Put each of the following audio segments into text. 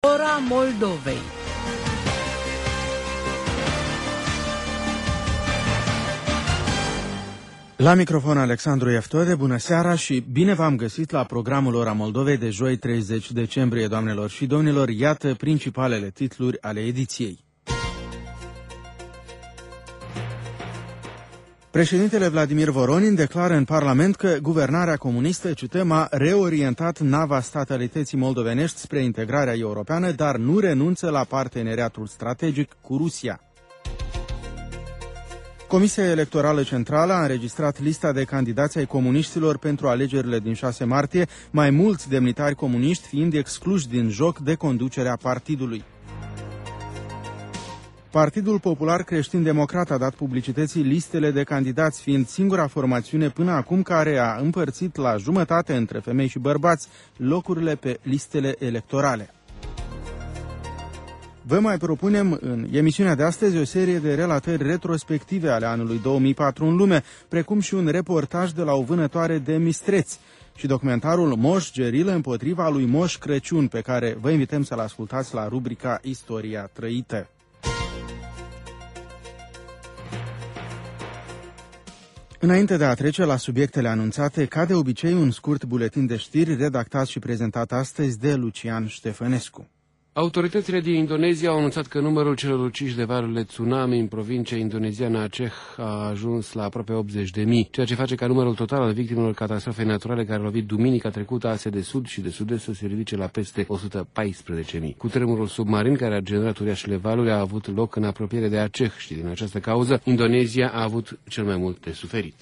Ora Moldovei. La microfon Alexandru Eftode, bună seara și bine v-am găsit la programul Ora Moldovei de joi 30 decembrie, doamnelor și domnilor. Iată principalele titluri ale ediției. Președintele Vladimir Voronin declară în Parlament că guvernarea comunistă, cităm, a reorientat nava statalității moldovenești spre integrarea europeană, dar nu renunță la parteneriatul strategic cu Rusia. Comisia Electorală Centrală a înregistrat lista de candidați ai comuniștilor pentru alegerile din 6 martie, mai mulți demnitari comuniști fiind excluși din joc de conducerea partidului. Partidul Popular Creștin-Democrat a dat publicității listele de candidați, fiind singura formațiune până acum care a împărțit la jumătate între femei și bărbați locurile pe listele electorale. Vă mai propunem în emisiunea de astăzi o serie de relatări retrospective ale anului 2004 în lume, precum și un reportaj de la o vânătoare de mistreți și documentarul Moș Gerilă împotriva lui Moș Crăciun, pe care vă invităm să-l ascultați la rubrica Istoria trăită. Înainte de a trece la subiectele anunțate, ca de obicei, un scurt buletin de știri redactat și prezentat astăzi de Lucian Ștefănescu. Autoritățile din Indonezia au anunțat că numărul celor uciși de valurile tsunami în provincia indoneziană Aceh a ajuns la aproape 80.000, ceea ce face ca numărul total al victimelor catastrofei naturale care a lovit duminica trecută Asia de Sud și de Sud-Est să se ridice la peste 114.000. Cutremurul submarin care a generat uriașele valuri a avut loc în apropiere de Aceh și din această cauză Indonezia a avut cel mai mult de suferit.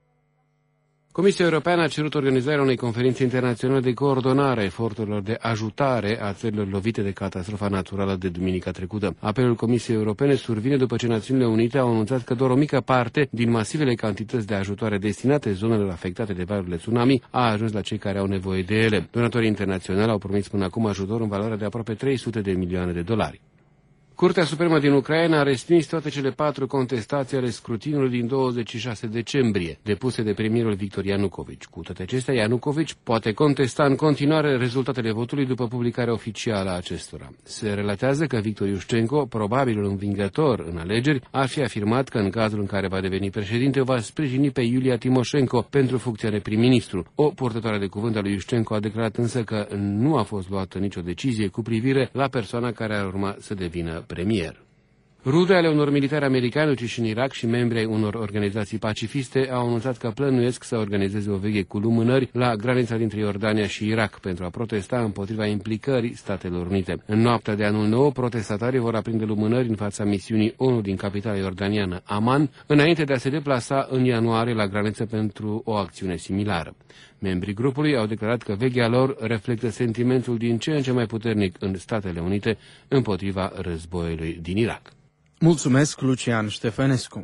Comisia Europeană a cerut organizarea unei conferințe internaționale de coordonare a eforturilor de ajutare a țărilor lovite de catastrofa naturală de duminica trecută. Apelul Comisiei Europene survine după ce Națiunile Unite au anunțat că doar o mică parte din masivele cantități de ajutoare destinate zonelor afectate de valurile tsunami a ajuns la cei care au nevoie de ele. Donatorii internaționali au promis până acum ajutor în valoare de aproape 300 de milioane de dolari. Curtea Supremă din Ucraina a respins toate cele 4 contestații ale scrutinului din 26 decembrie, depuse de premierul Victor Ianukovici. Cu toate acestea, Ianukovici poate contesta în continuare rezultatele votului după publicarea oficială a acestora. Se relatează că Victor Iușcenko, probabilul învingător în alegeri, ar fi afirmat că în cazul în care va deveni președinte, va sprijini pe Iulia Timoșenko pentru funcția de prim-ministru. O purtătoare de cuvânt al lui Iușcenko a declarat însă că nu a fost luată nicio decizie cu privire la persoana care ar urma să devină premier. Rude ale unor militari americani uciși în Irak și membri ai unor organizații pacifiste au anunțat că plănuiesc să organizeze o veche cu lumânări la granița dintre Iordania și Irak pentru a protesta împotriva implicării Statelor Unite. În noaptea de anul nou, protestatarii vor aprinde lumânări în fața misiunii ONU din capitala iordaniană Amman, înainte de a se deplasa în ianuarie la graniță pentru o acțiune similară. Membrii grupului au declarat că vechea lor reflectă sentimentul din ce în ce mai puternic în Statele Unite împotriva războiului din Irak. Mulțumesc, Lucian Ștefănescu.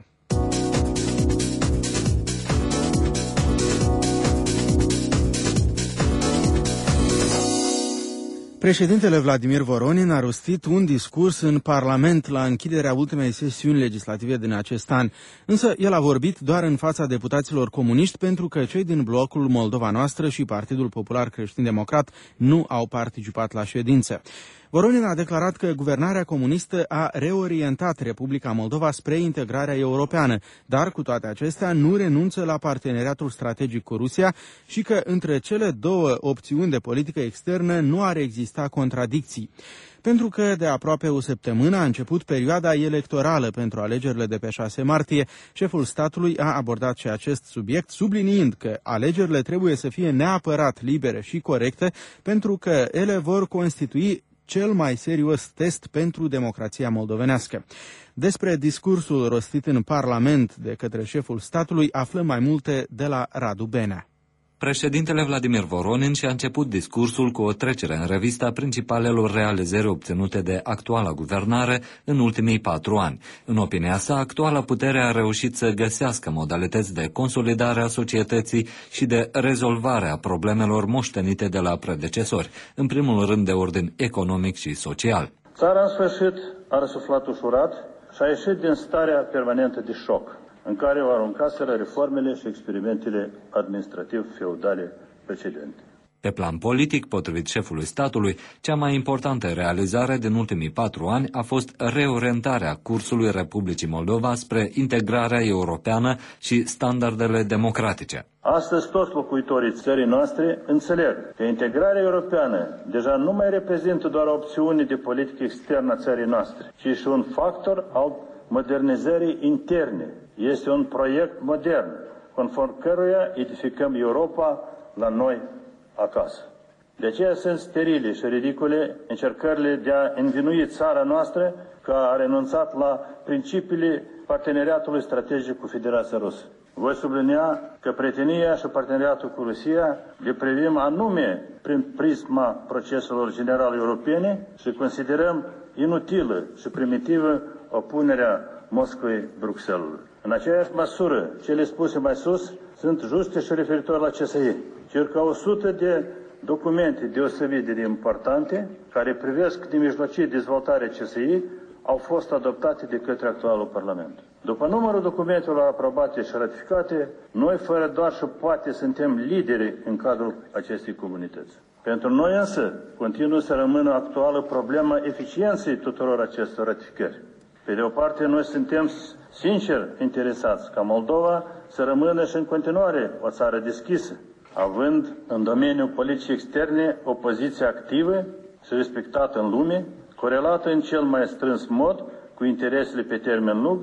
Președintele Vladimir Voronin a rostit un discurs în Parlament la închiderea ultimei sesiuni legislative din acest an, însă el a vorbit doar în fața deputaților comuniști pentru că cei din blocul Moldova Noastră și Partidul Popular Creștin-Democrat nu au participat la ședință. Voronin a declarat că guvernarea comunistă a reorientat Republica Moldova spre integrarea europeană, dar cu toate acestea nu renunță la parteneriatul strategic cu Rusia și că între cele două opțiuni de politică externă nu ar exista contradicții. Pentru că de aproape o săptămână a început perioada electorală pentru alegerile de pe 6 martie, șeful statului a abordat și acest subiect, subliniind că alegerile trebuie să fie neapărat libere și corecte, pentru că ele vor constitui cel mai serios test pentru democrația moldovenească. Despre discursul rostit în Parlament de către șeful statului aflăm mai multe de la Radu Benea. Președintele Vladimir Voronin și-a început discursul cu o trecere în revistă a principalelor realizări obținute de actuala guvernare în ultimii 4 ani. În opinia sa, actuala putere a reușit să găsească modalități de consolidare a societății și de rezolvare a problemelor moștenite de la predecesori, în primul rând de ordin economic și social. Țara, în sfârșit, a răsuflat ușurat și a ieșit din starea permanentă de șoc în care o aruncaseră reformele și experimentele administrativ-feudale precedente. Pe plan politic, potrivit șefului statului, cea mai importantă realizare din ultimii 4 ani a fost reorientarea cursului Republicii Moldova spre integrarea europeană și standardele democratice. Astăzi toți locuitorii țării noastre înțeleg că integrarea europeană deja nu mai reprezintă doar o opțiune de politică externă a țării noastre, ci și un factor al modernizării interne. Este un proiect modern, conform căruia edificăm Europa la noi acasă. De aceea sunt sterile și ridicole încercările de a învinui țara noastră că a renunțat la principiile parteneriatului strategic cu Federația Rusă. Voi sublinia că prietenia și parteneriatul cu Rusia le privim anume prin prisma proceselor generale europene și considerăm inutilă și primitivă opunerea Moscovei-Bruxelles. În aceeași măsură, cele spuse mai sus sunt juste și referitor la CSI. Circa 100 de documente deosebit de importante care privesc de mijlocie dezvoltarea CSI au fost adoptate de către actualul Parlament. După numărul documentelor aprobate și ratificate, noi fără doar și poate suntem lideri în cadrul acestei comunități. Pentru noi însă continuă să rămână actuală problema eficienței tuturor acestor ratificări. Pe de o parte, noi suntem sincer interesați ca Moldova să rămână și în continuare o țară deschisă, având în domeniul politicii externe o poziție activă și respectată în lume, corelată în cel mai strâns mod cu interesele pe termen lung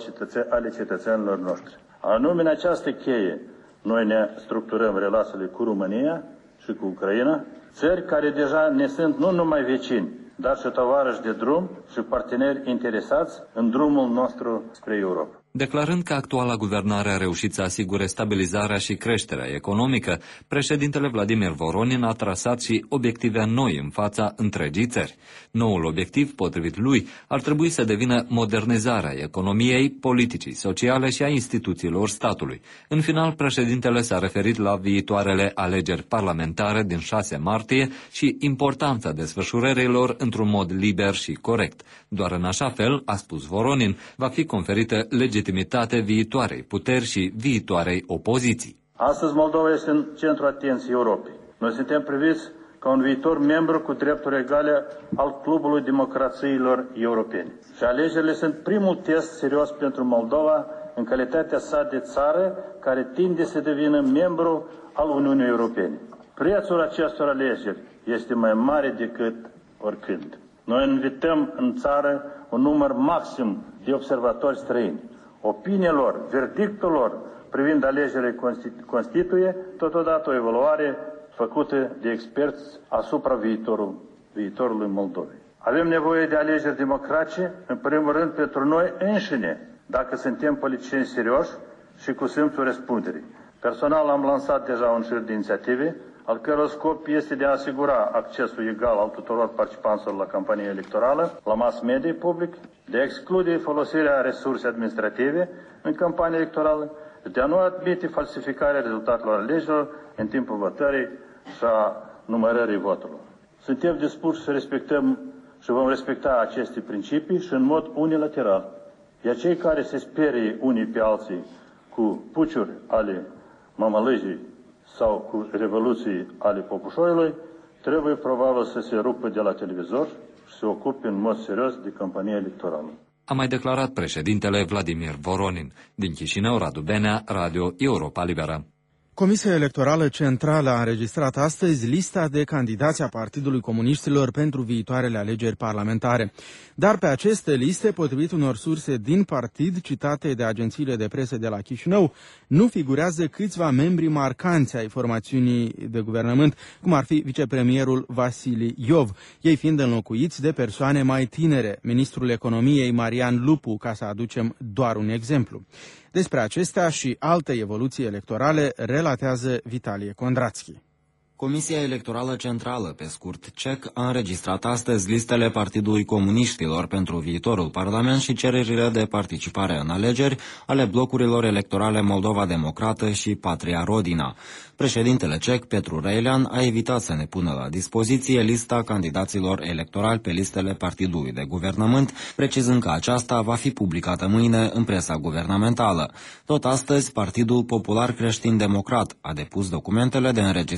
ale cetățenilor noștri. Anume în această cheie, noi ne structurăm relațiile cu România și cu Ucraina, țări care deja ne sunt nu numai vecini, dar și tovarăși de drum și parteneri interesați în drumul nostru spre Europa. Declarând că actuala guvernare a reușit să asigure stabilizarea și creșterea economică, președintele Vladimir Voronin a trasat și obiective noi în fața întregii țări. Noul obiectiv, potrivit lui, ar trebui să devină modernizarea economiei, politicii sociale și a instituțiilor statului. În final, președintele s-a referit la viitoarele alegeri parlamentare din 6 martie și importanța desfășurărilor într-un mod liber și corect. Doar în așa fel, a spus Voronin, va fi conferită legitimitate viitoarei puteri și viitoarei opoziții. Astăzi Moldova este în centrul atenției Europei. Noi suntem priviți ca un viitor membru cu drepturi egale al clubului democrațiilor europene. Și alegerile sunt primul test serios pentru Moldova în calitatea sa de țară care tinde să devină membru al Uniunii Europene. Prețul acestor alegeri este mai mare decât oricând. Noi invităm în țară un număr maxim de observatori străini. Opinia lor, verdictul lor privind alegerile constituie totodată o evaluare făcută de experți asupra viitorului Moldovei. Avem nevoie de alegeri democratice, în primul rând pentru noi înșine, dacă suntem politicieni serioși și cu simțul răspunderii. Personal am lansat deja un șir de inițiative, al căror scop este de a asigura accesul egal al tuturor participanților la campania electorală, la mass media public, de a exclude folosirea resurse administrative în campania electorală, de a nu admite falsificarea rezultatelor alegerilor în timpul votării și a numărării voturilor. Suntem dispuși să respectăm și vom respecta aceste principii și în mod unilateral. Iar cei care se sperie unii pe alții cu puciuri ale mămălăjii sau cu revoluții ale popușorilor, trebuie probabil să se rupă de la televizor și să ocupe în mod serios de campania electorală. A mai declarat președintele Vladimir Voronin. Din Chișinău, Radu Benea, Radio Europa Liberă. Comisia Electorală Centrală a înregistrat astăzi lista de candidați a Partidului Comuniștilor pentru viitoarele alegeri parlamentare. Dar pe aceste liste, potrivit unor surse din partid citate de agențiile de presă de la Chișinău, nu figurează câțiva membri marcanți ai formațiunii de guvernământ, cum ar fi vicepremierul Vasili Iov, ei fiind înlocuiți de persoane mai tinere, ministrul economiei Marian Lupu, ca să aducem doar un exemplu. Despre acestea și alte evoluții electorale relatează Vitalie Kondrațchi. Comisia Electorală Centrală, pe scurt CEC, a înregistrat astăzi listele Partidului Comuniștilor pentru viitorul Parlament și cererile de participare în alegeri ale blocurilor electorale Moldova Democrată și Patria Rodina. Președintele CEC, Petru Reilean, a evitat să ne pună la dispoziție lista candidaților electorali pe listele Partidului de Guvernământ, precizând că aceasta va fi publicată mâine în presa guvernamentală. Tot astăzi, Partidul Popular Creștin Democrat a depus documentele de înregistrare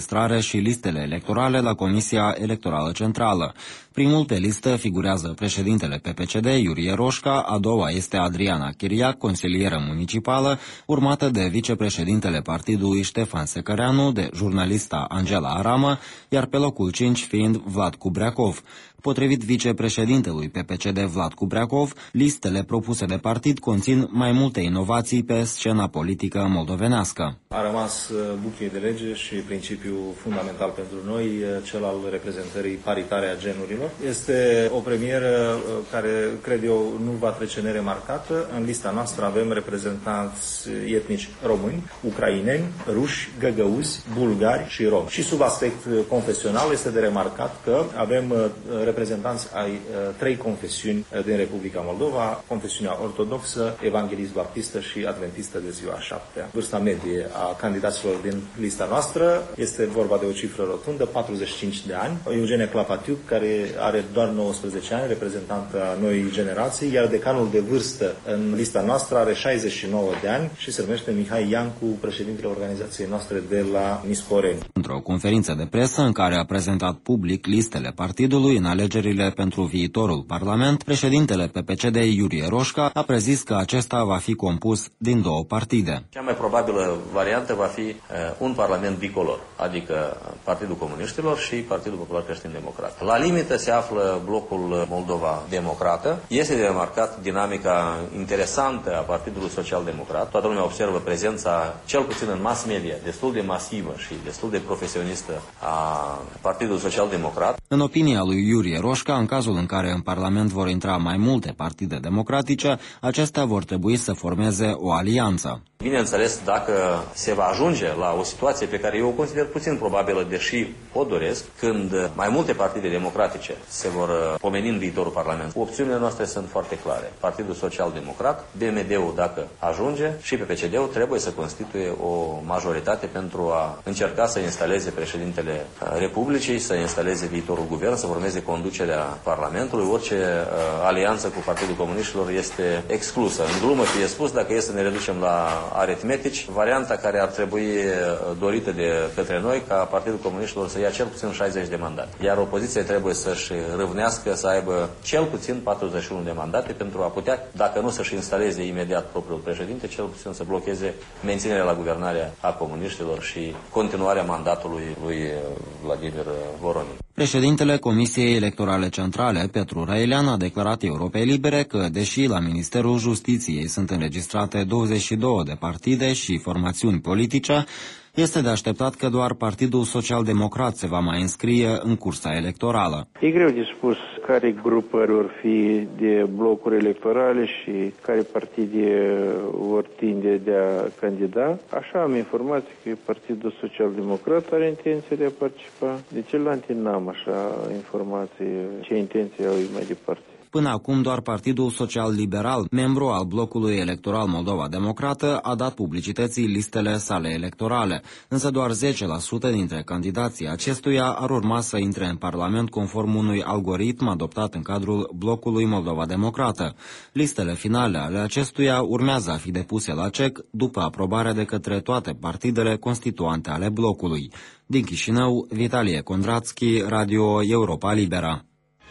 și listele electorale la Comisia Electorală Centrală. Primul pe listă figurează președintele PPCD, Iurie Roșca, a doua este Adriana Chiriac, consilieră municipală, urmată de vicepreședintele partidului Ștefan Secăreanu, de jurnalista Angela Aramă, iar pe locul 5 fiind Vlad Cubreacov. Potrivit vicepreședintelui PPCD Vlad Cubreacov, listele propuse de partid conțin mai multe inovații pe scena politică moldovenească. A rămas buclie de lege și principiul fundamental pentru noi, cel al reprezentării paritare a genurilor. Este o premieră care, cred eu, nu va trece neremarcată. În lista noastră avem reprezentanți etnici români, ucraineni, ruși, găgăuzi, bulgari și romi. Și sub aspect confesional este de remarcat că avem reprezentanți ai trei confesiuni din Republica Moldova, confesiunea ortodoxă, evanghelist baptistă și adventistă de ziua 7-a. Vârsta medie a candidaților din lista noastră este vorba de o cifră rotundă, 45 de ani. Eugenia Clapatiuc, care are doar 19 ani, reprezentantă a noii generații, iar decanul de vârstă în lista noastră are 69 de ani și se numește Mihai Iancu, președintele organizației noastre de la Nisporeni. Într-o conferință de presă în care a prezentat public listele partidului în alegerile pentru viitorul Parlament, președintele PPCD Iurie Roșca a prezis că acesta va fi compus din două partide. Cea mai probabilă variantă va fi un parlament bicolor, adică Partidul Comuniștilor și Partidul Popular Creștin Democrat. La limită se află blocul Moldova Democrată. Este de remarcat dinamica interesantă a Partidului Social Democrat. Toată lumea observă prezența, cel puțin în mass media, destul de masivă și destul de profesionistă a Partidului Social Democrat. În opinia lui Iurie Roșca, în cazul în care în Parlament vor intra mai multe partide democratice, acestea vor trebui să formeze o alianță. Bineînțeles, dacă se va ajunge la o situație pe care eu o consider puțin probabilă, deși o doresc, când mai multe partide democratice se vor pomeni în viitorul Parlament, opțiunile noastre sunt foarte clare. Partidul Social Democrat, BMD-ul dacă ajunge și PPCD-ul trebuie să constituie o majoritate pentru a încerca să instaleze președintele Republicii, să instaleze viitorul guvern, să formeze conducerea Parlamentului. Orice alianță cu Partidul Comuniștilor este exclusă. În glumă fie spus, dacă e să ne reducem la aritmetici, varianta care ar trebui dorită de către noi ca Partidul Comuniștilor să ia cel puțin 60 de mandate. Iar opoziția trebuie să-și râvnească să aibă cel puțin 41 de mandate pentru a putea, dacă nu să-și instaleze imediat propriul președinte, cel puțin să blocheze menținerea la guvernare a comuniștilor și continuarea mandatului lui Vladimir Voronin. Președintele Comisiei Electorale Centrale, Petru Răilean, a declarat Europei Libere că, deși la Ministerul Justiției sunt înregistrate 22 de partide și formațiuni politice, este de așteptat că doar Partidul Social-Democrat se va mai înscrie în cursa electorală. E greu de spus care grupări vor fi de blocuri electorale și care partide vor tinde de a candida. Așa am informații că Partidul Social-Democrat are intenție de a participa. De celelalte n-am așa informații ce intenții au mai departe. Până acum, doar Partidul Social-Liberal, membru al blocului electoral Moldova Democrată, a dat publicității listele sale electorale, însă doar 10% dintre candidații acestuia ar urma să intre în Parlament conform unui algoritm adoptat în cadrul blocului Moldova Democrată. Listele finale ale acestuia urmează a fi depuse la CEC după aprobarea de către toate partidele constituante ale blocului. Din Chișinău, Vitalie Condrațchi, Radio Europa Libera.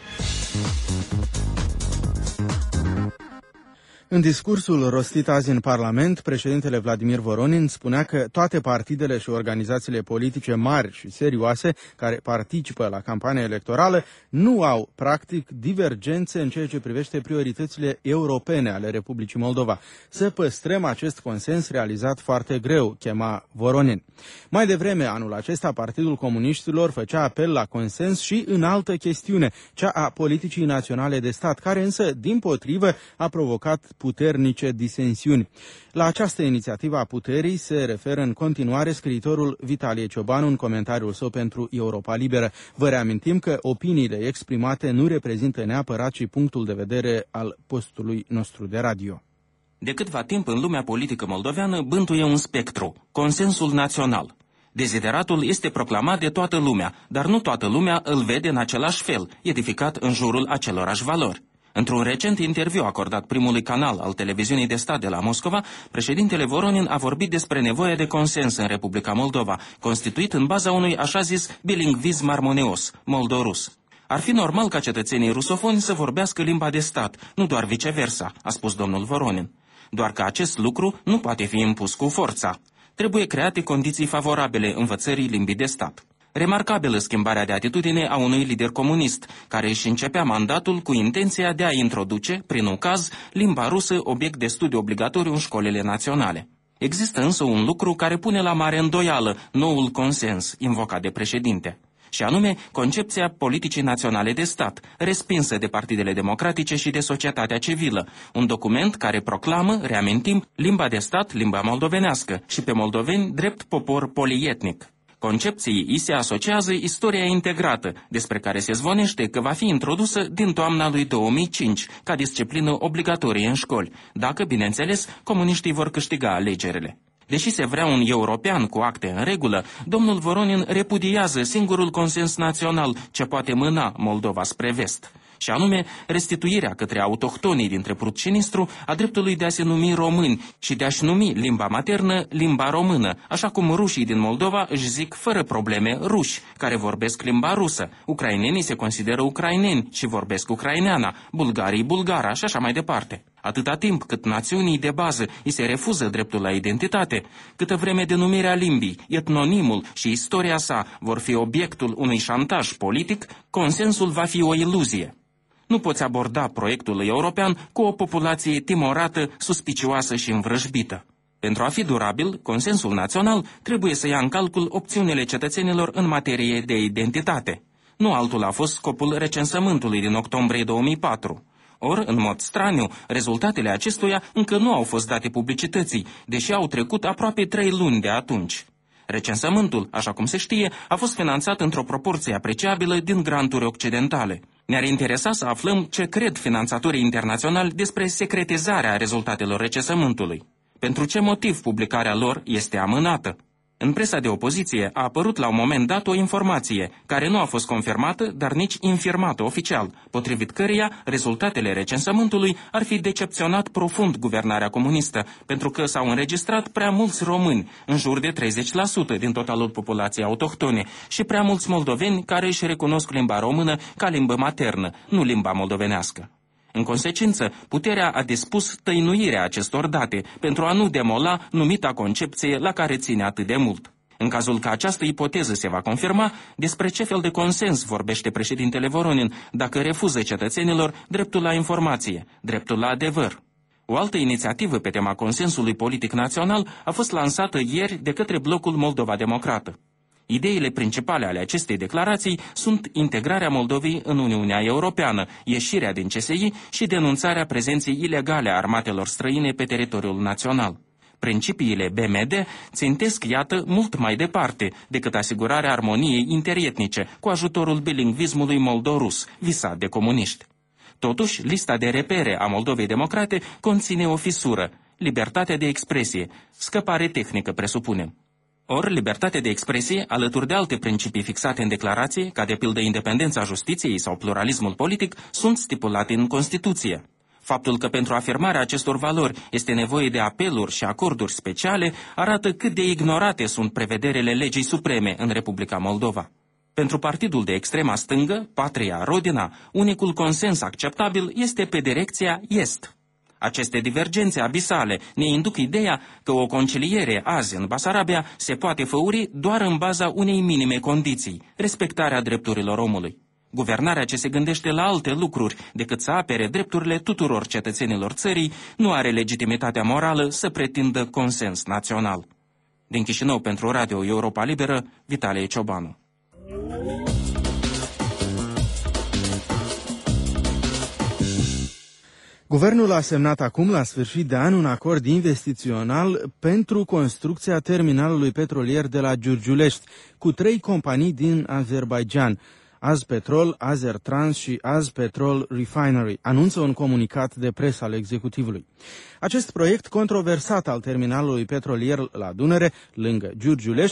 În discursul rostit azi în Parlament, președintele Vladimir Voronin spunea că toate partidele și organizațiile politice mari și serioase care participă la campania electorală nu au, practic, divergențe în ceea ce privește prioritățile europene ale Republicii Moldova. Să păstrăm acest consens realizat foarte greu, chema Voronin. Mai devreme, anul acesta, Partidul Comuniștilor făcea apel la consens și în altă chestiune, cea a politicii naționale de stat, care însă, dimpotrivă, a provocat puternice disensiuni. La această inițiativă a puterii se referă în continuare scriitorul Vitalie Ciobanu în comentariul său pentru Europa Liberă. Vă reamintim că opiniile exprimate nu reprezintă neapărat și punctul de vedere al postului nostru de radio. De câtva timp în lumea politică moldoveană bântuie un spectru, consensul național. Dezideratul este proclamat de toată lumea, dar nu toată lumea îl vede în același fel, edificat în jurul acelorași valori. Într-un recent interviu acordat primului canal al televiziunii de stat de la Moscova, președintele Voronin a vorbit despre nevoia de consens în Republica Moldova, constituit în baza unui așa zis bilingvism armonios, moldorus. Ar fi normal ca cetățenii rusofoni să vorbească limba de stat, nu doar viceversa, a spus domnul Voronin. Doar că acest lucru nu poate fi impus cu forța. Trebuie create condiții favorabile învățării limbii de stat. Remarcabilă schimbarea de atitudine a unui lider comunist, care își începea mandatul cu intenția de a introduce, prin ucaz, limba rusă obiect de studiu obligatoriu în școlile naționale. Există însă un lucru care pune la mare îndoială noul consens invocat de președinte, și anume concepția politicii naționale de stat, respinsă de partidele democratice și de societatea civilă, un document care proclamă, reamintim, limba de stat, limba moldovenească și pe moldoveni drept popor polietnic. Concepției îi se asociază istoria integrată, despre care se zvonește că va fi introdusă din toamna lui 2005, ca disciplină obligatorie în școli, dacă, bineînțeles, comuniștii vor câștiga alegerile. Deși se vrea un european cu acte în regulă, domnul Voronin repudiază singurul consens național ce poate mâna Moldova spre vest, și anume restituirea către autohtonii dintre Prut și Nistru a dreptului de a se numi români și de a-și numi limba maternă limba română, așa cum rușii din Moldova își zic fără probleme ruși, care vorbesc limba rusă, ucrainenii se consideră ucraineni și vorbesc ucraineana, bulgarii bulgara și așa mai departe. Atâta timp cât națiunii de bază îi se refuză dreptul la identitate, câtă vreme denumirea limbii, etnonimul și istoria sa vor fi obiectul unui șantaj politic, consensul va fi o iluzie. Nu poți aborda proiectul european cu o populație timorată, suspicioasă și învrăjbită. Pentru a fi durabil, consensul național trebuie să ia în calcul opțiunile cetățenilor în materie de identitate. Nu altul a fost scopul recensământului din octombrie 2004. Or, în mod straniu, rezultatele acestuia încă nu au fost date publicității, deși au trecut aproape 3 luni de atunci. Recensământul, așa cum se știe, a fost finanțat într-o proporție apreciabilă din granturi occidentale. Ne-ar interesa să aflăm ce cred finanțatorii internaționali despre secretizarea rezultatelor recensământului. Pentru ce motiv publicarea lor este amânată? În presa de opoziție a apărut la un moment dat o informație, care nu a fost confirmată, dar nici infirmată oficial, potrivit căreia rezultatele recensământului ar fi decepționat profund guvernarea comunistă, pentru că s-au înregistrat prea mulți români, în jur de 30% din totalul populației autohtone, și prea mulți moldoveni care își recunosc limba română ca limbă maternă, nu limba moldovenească. În consecință, puterea a dispus tăinuirea acestor date pentru a nu demola numita concepție la care ține atât de mult. În cazul că această ipoteză se va confirma, despre ce fel de consens vorbește președintele Voronin dacă refuză cetățenilor dreptul la informație, dreptul la adevăr? O altă inițiativă pe tema consensului politic național a fost lansată ieri de către blocul Moldova Democrată. Ideile principale ale acestei declarații sunt integrarea Moldovei în Uniunea Europeană, ieșirea din CSI și denunțarea prezenței ilegale a armatelor străine pe teritoriul național. Principiile BMD țintesc, iată, mult mai departe decât asigurarea armoniei interietnice cu ajutorul bilingvismului moldorus, visat de comuniști. Totuși, lista de repere a Moldovei Democrate conține o fisură, libertatea de expresie, scăpare tehnică presupunem. Ori, libertatea de expresie, alături de alte principii fixate în declarație, ca de pildă independența justiției sau pluralismul politic, sunt stipulate în Constituție. Faptul că pentru afirmarea acestor valori este nevoie de apeluri și acorduri speciale arată cât de ignorate sunt prevederile legii supreme în Republica Moldova. Pentru partidul de extrema stângă, Patria, Rodina, unicul consens acceptabil este pe direcția est. Aceste divergențe abisale ne induc ideea că o conciliere azi în Basarabia se poate făuri doar în baza unei minime condiții, respectarea drepturilor omului. Guvernarea ce se gândește la alte lucruri decât să apere drepturile tuturor cetățenilor țării nu are legitimitatea morală să pretindă consens național. Din Chișinău pentru Radio Europa Liberă, Vitalie Ciobanu. Guvernul a semnat acum, la sfârșit de an, un acord investițional pentru construcția terminalului petrolier de la Giurgiulești, cu 3 companii din Azerbaidjan, Azpetrol, Azertrans și Azpetrol Refinery, anunță un comunicat de presă al executivului. Acest proiect controversat al terminalului petrolier la Dunăre, lângă Giurgiulești,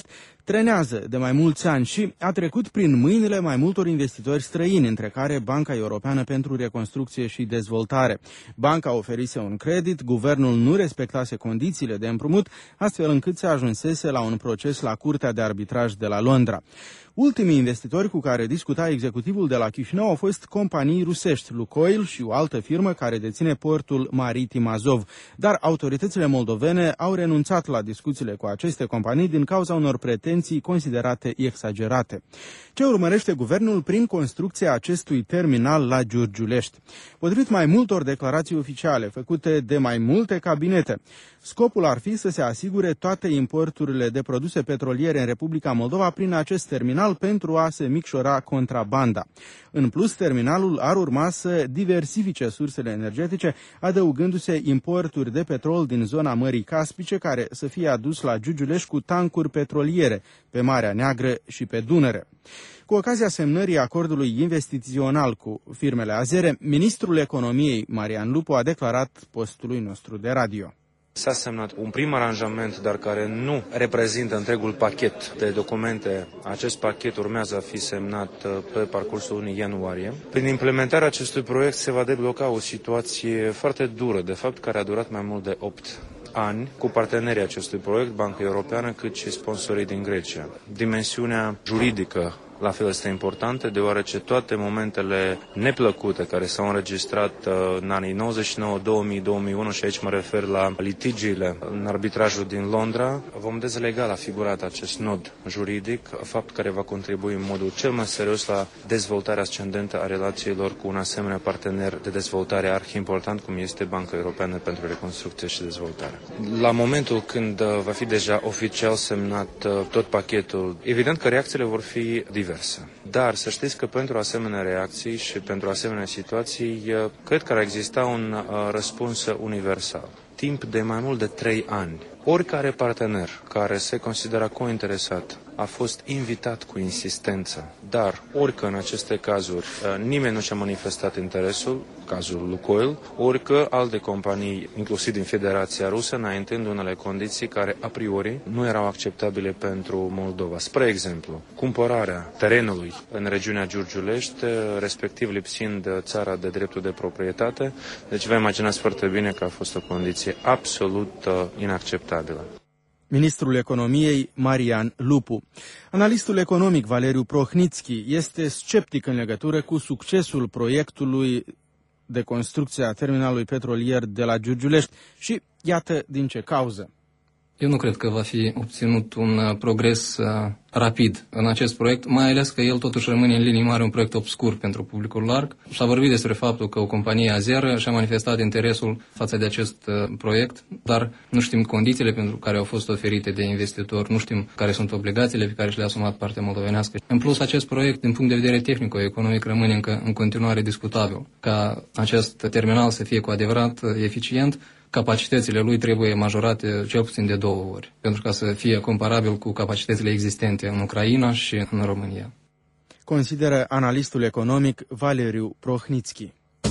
trenează de mai mulți ani și a trecut prin mâinile mai multor investitori străini, între care Banca Europeană pentru Reconstrucție și Dezvoltare. Banca oferise un credit, guvernul nu respectase condițiile de împrumut, astfel încât se ajunsese la un proces la Curtea de Arbitraj de la Londra. Ultimii investitori cu care discuta executivul de la Chișinău au fost companii rusești, Lukoil și o altă firmă care deține portul maritim Azov, dar autoritățile moldovene au renunțat la discuțiile cu aceste companii din cauza unor pretenții considerate exagerate. Ce urmărește guvernul prin construcția acestui terminal la Giurgiulești? Potrivit mai multor declarații oficiale făcute de mai multe cabinete, scopul ar fi să se asigure toate importurile de produse petroliere în Republica Moldova prin acest terminal pentru a se micșora contrabanda. În plus, terminalul ar urma să diversifice sursele energetice, adăugându-se importuri de petrol din zona Mării Caspice, care să fie adus la Giurgiulești cu tancuri petroliere pe Marea Neagră și pe Dunăre. Cu ocazia semnării acordului investițional cu firmele azere, ministrul economiei Marian Lupu a declarat postului nostru de radio. S-a semnat un prim aranjament, dar care nu reprezintă întregul pachet de documente. Acest pachet urmează a fi semnat pe parcursul lunii ianuarie. Prin implementarea acestui proiect se va debloca o situație foarte dură, de fapt, care a durat mai mult de 8 ani, cu partenerii acestui proiect, Banca Europeană, cât și sponsorii din Grecia. Dimensiunea juridică la fel este importantă, deoarece toate momentele neplăcute care s-au înregistrat în anii 99, 2000, 2001, și aici mă refer la litigiile în arbitrajul din Londra, vom dezlega la figurat acest nod juridic, fapt care va contribui în modul cel mai serios la dezvoltarea ascendentă a relațiilor cu un asemenea partener de dezvoltare arhi-important cum este Banca Europeană pentru Reconstrucție și Dezvoltare. La momentul când va fi deja oficial semnat tot pachetul, evident că reacțiile vor fi diverse. Dar să știți că pentru asemenea reacții și pentru asemenea situații, cred că ar exista un răspuns universal. Timp de mai mult de 3 ani, oricare partener care se considera cointeresat a fost invitat cu insistență, dar orică în aceste cazuri nimeni nu și-a manifestat interesul, cazul Lukoil, orică alte companii, inclusiv din Federația Rusă, înaintând unele condiții care a priori nu erau acceptabile pentru Moldova. Spre exemplu, cumpărarea terenului în regiunea Giurgiulești, respectiv lipsind țara de dreptul de proprietate, deci vă imaginați foarte bine că a fost o condiție absolut inacceptabilă. Ministrul Economiei Marian Lupu. Analistul economic Valeriu Prohnitski este sceptic în legătură cu succesul proiectului de construcție a terminalului petrolier de la Giurgiulești și iată din ce cauză. Eu nu cred că va fi obținut un progres rapid în acest proiect, mai ales că el totuși rămâne în linii mari un proiect obscur pentru publicul larg. S-a vorbit despre faptul că o companie azeră și-a manifestat interesul față de acest proiect, dar nu știm condițiile pentru care au fost oferite de investitori, nu știm care sunt obligațiile pe care și le-a asumat partea moldovenească. În plus, acest proiect, din punct de vedere tehnico-economic, rămâne încă în continuare discutabil. Ca acest terminal să fie cu adevărat eficient, capacitățile lui trebuie majorate cel puțin de 2 ori, pentru ca să fie comparabil cu capacitățile existente în Ucraina și în România. Consideră analistul economic Valeriu Prohnitski.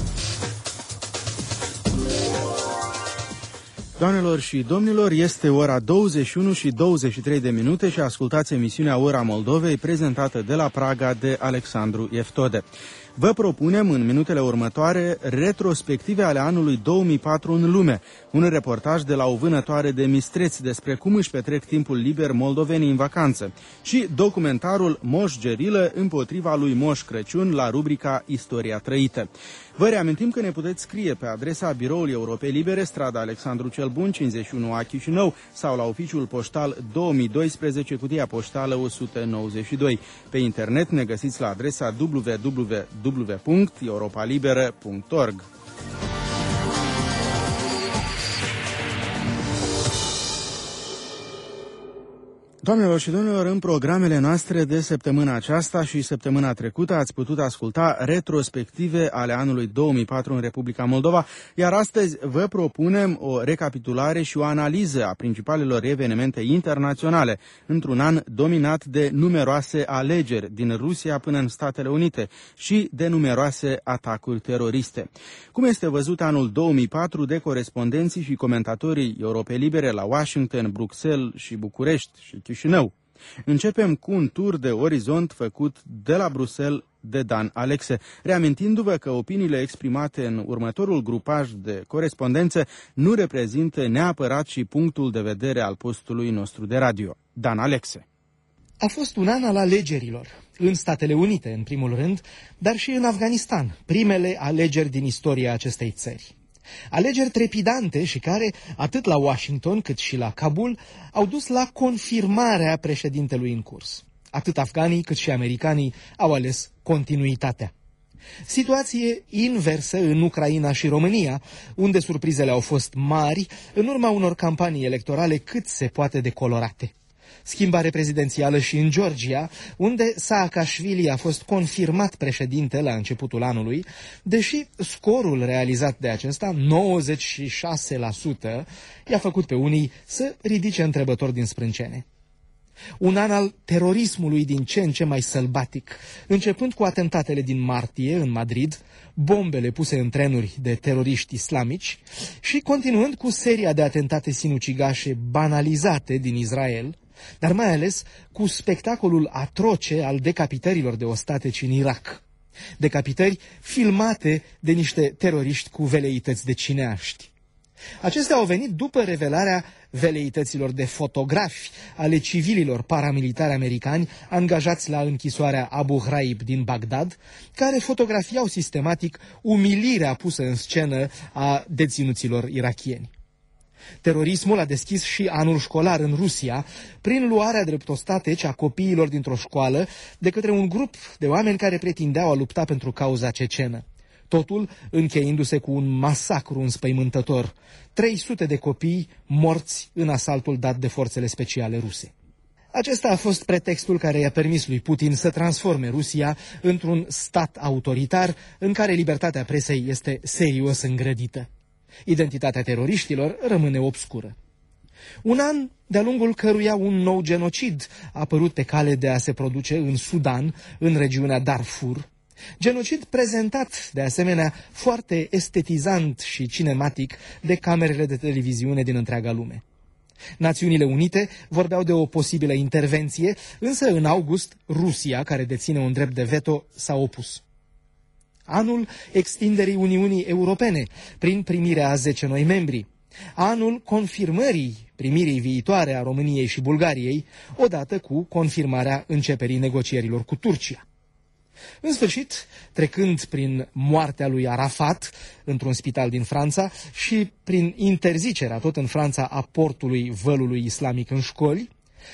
Doamnelor și domnilor, este ora 21 și 23 de minute și ascultați emisiunea Ora Moldovei prezentată de la Praga de Alexandru Eftode. Vă propunem în minutele următoare retrospective ale anului 2004 în lume, un reportaj de la o vânătoare de mistreți despre cum își petrec timpul liber moldovenii în vacanță și documentarul Moș Gerilă împotriva lui Moș Crăciun la rubrica Istoria trăită. Vă reamintim că ne puteți scrie pe adresa Biroul Europei Libere, strada Alexandru cel Bun, 51A Chișinău, sau la oficiul poștal 2012, cutia poștală 192. Pe internet ne găsiți la adresa www.europalibera.org. Doamnelor și domnilor, în programele noastre de săptămâna aceasta și săptămâna trecută ați putut asculta retrospective ale anului 2004 în Republica Moldova, iar astăzi vă propunem o recapitulare și o analiză a principalelor evenimente internaționale într-un an dominat de numeroase alegeri din Rusia până în Statele Unite și de numeroase atacuri teroriste. Cum este văzut anul 2004 de corespondenții și comentatorii Europei Libere la Washington, Bruxelles și București și Chișinău? Începem cu un tur de orizont făcut de la Bruxelles de Dan Alexe, reamintindu-vă că opiniile exprimate în următorul grupaj de corespondență nu reprezintă neapărat și punctul de vedere al postului nostru de radio. Dan Alexe. A fost un an al alegerilor, în Statele Unite, în primul rând, dar și în Afganistan, primele alegeri din istoria acestei țări. Alegeri trepidante și care, atât la Washington cât și la Kabul, au dus la confirmarea președintelui în curs. Atât afganii cât și americanii au ales continuitatea. Situație inversă în Ucraina și România, unde surprizele au fost mari în urma unor campanii electorale cât se poate de colorate. Schimbare prezidențială și în Georgia, unde Saakashvili a fost confirmat președinte la începutul anului, deși scorul realizat de acesta, 96%, i-a făcut pe unii să ridice întrebători din sprâncene. Un an al terorismului din ce în ce mai sălbatic, începând cu atentatele din martie în Madrid, bombele puse în trenuri de teroriști islamici și continuând cu seria de atentate sinucigașe banalizate din Israel, dar mai ales cu spectacolul atroce al decapitărilor de ostateci în Irak. Decapitări filmate de niște teroriști cu veleități de cineaști. Acestea au venit după revelarea veleităților de fotografi ale civililor paramilitari americani angajați la închisoarea Abu Ghraib din Bagdad, care fotografiau sistematic umilirea pusă în scenă a deținuților irakieni. Terorismul a deschis și anul școlar în Rusia prin luarea drept ostateci a copiilor dintr-o școală de către un grup de oameni care pretindeau a lupta pentru cauza cecenă. Totul încheindu-se cu un masacru înspăimântător. 300 de copii morți în asaltul dat de forțele speciale ruse. Acesta a fost pretextul care i-a permis lui Putin să transforme Rusia într-un stat autoritar în care libertatea presei este serios îngrădită. Identitatea teroriștilor rămâne obscură. Un an de-a lungul căruia un nou genocid a apărut pe cale de a se produce în Sudan, în regiunea Darfur, genocid prezentat, de asemenea, foarte estetizant și cinematic de camerele de televiziune din întreaga lume. Națiunile Unite vorbeau de o posibilă intervenție, însă în august Rusia, care deține un drept de veto, s-a opus. Anul extinderii Uniunii Europene, prin primirea a 10 noi membri. Anul confirmării primirii viitoare a României și Bulgariei, odată cu confirmarea începerii negocierilor cu Turcia. În sfârșit, trecând prin moartea lui Arafat într-un spital din Franța și prin interzicerea tot în Franța a portului vălului islamic în școli,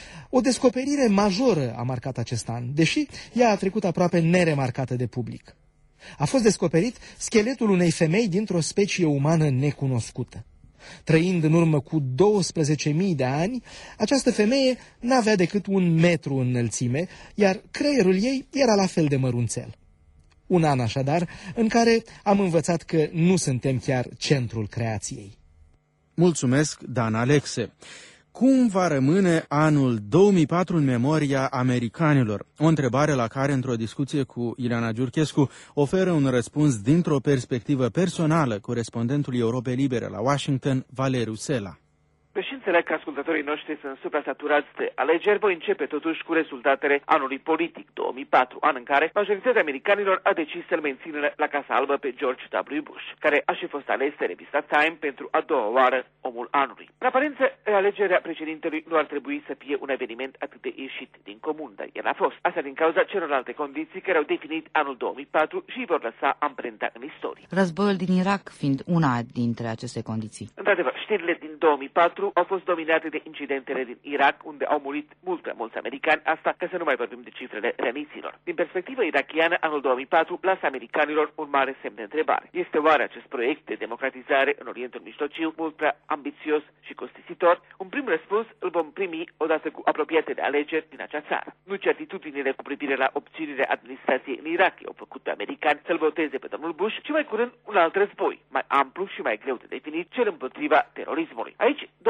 o descoperire majoră a marcat acest an, deși ea a trecut aproape neremarcată de public. A fost descoperit scheletul unei femei dintr-o specie umană necunoscută. Trăind în urmă cu 12.000 de ani, această femeie n-avea decât 1 metru în înălțime, iar creierul ei era la fel de mărunțel. Un an așadar în care am învățat că nu suntem chiar centrul creației. Mulțumesc, Dan Alexe. Cum va rămâne anul 2004 în memoria americanilor? O întrebare la care, într-o discuție cu Ileana Giurchescu, oferă un răspuns dintr-o perspectivă personală corespondentul Europei Libere la Washington, Valeriu Sela. Deși înțeleg că ascultătorii noștri sunt supra-saturați de alegeri, voi începe totuși cu rezultatele anului politic 2004, an în care majoritatea americanilor a decis să-l mențină la Casa Albă pe George W. Bush, care a și fost ales de revista Time pentru a 2-a oară omul anului. În aparență, alegerea președintelui nu ar trebui să fie un eveniment atât de ieșit din comun, dar el a fost. Asta din cauza celorlalte condiții care au definit anul 2004 și îi vor lăsa amprenta în istorie. Războiul din Irak fiind una dintre aceste condiții. Într-adevăr, știrile din 2004 au fost dominate de incidentele din Irak, unde au murit mulți americani, asta ca să nu mai vorbim de cifrele răniților. Din perspectivă irakiană, anul 2004 lasă americanilor un mare semn de întrebare. Este oare acest proiect de democratizare în Orientul Mijlociu mult prea ambițios și costisitor? Un prim răspuns îl vom primi odată cu apropiatele alegeri din acea țară. Nu certitudinile cu privire la opțiunile administrației în Irak i-au făcut pe americani să-l voteze pe domnul Bush, ci mai curând un alt război, mai amplu și mai greu de definit, cel împotriva terorismului. Aici,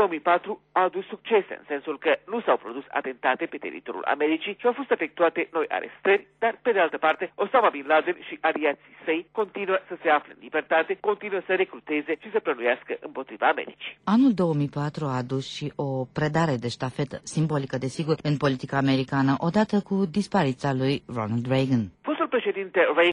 2004 a adus succese, în sensul că nu s-au produs atentate pe teritoriul Americii și au fost efectuate noi arestări, dar, pe de altă parte, Osama Bin Laden și aliații săi continuă să se afle în libertate, continuă să recruteze și să plănuiască împotriva Americii. Anul 2004 a adus și o predare de ștafetă, simbolică desigur, în politica americană, odată cu dispariția lui Ronald Reagan. Fostul președinte Reagan